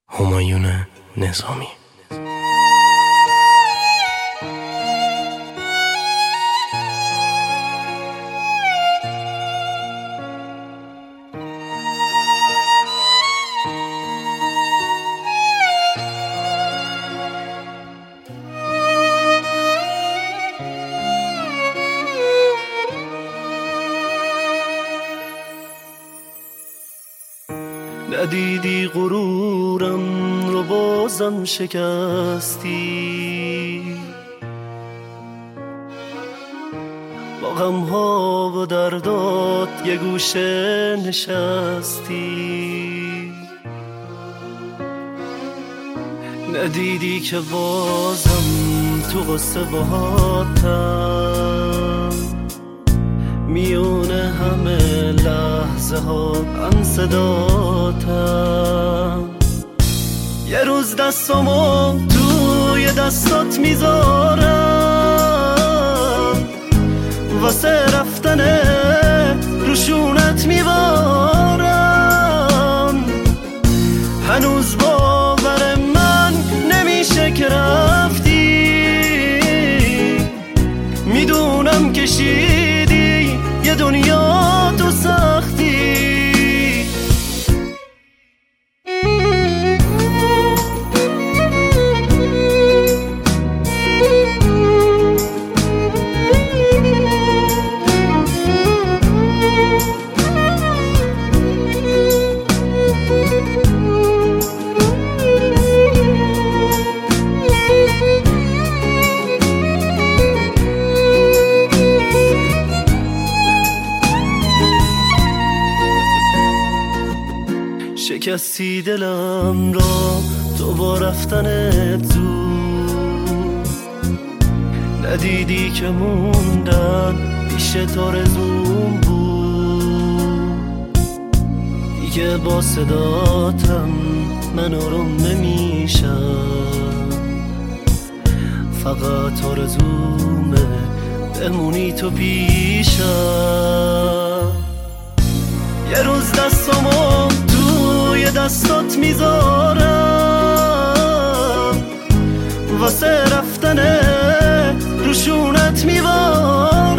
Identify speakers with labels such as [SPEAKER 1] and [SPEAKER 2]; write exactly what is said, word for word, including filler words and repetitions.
[SPEAKER 1] همایون نظامی.
[SPEAKER 2] ندیدی غرورم رو بازم شکستی، با غمها و دردات یه گوشه نشستی. ندیدی که بازم تو قصه باهاتم، میونه همه لحظه ها هم صداتم. یه روز دستامو توی دستات میذارم، واسه رفتن روشونت میبارم. هنوز باور من نمیشه که رفتی، میدونم کشیدی یه دنیا تو سختی. شکستی دلم را تو با رفتنت زود، ندیدی که موندن پیش تو رزوم بود. دیگه با صداتم من آروم نمیشم، فقط آرزومه بمونی تو پیشم. یه روز دستامو توی دستات میذارم، واسه رفتن روشونت میبارم.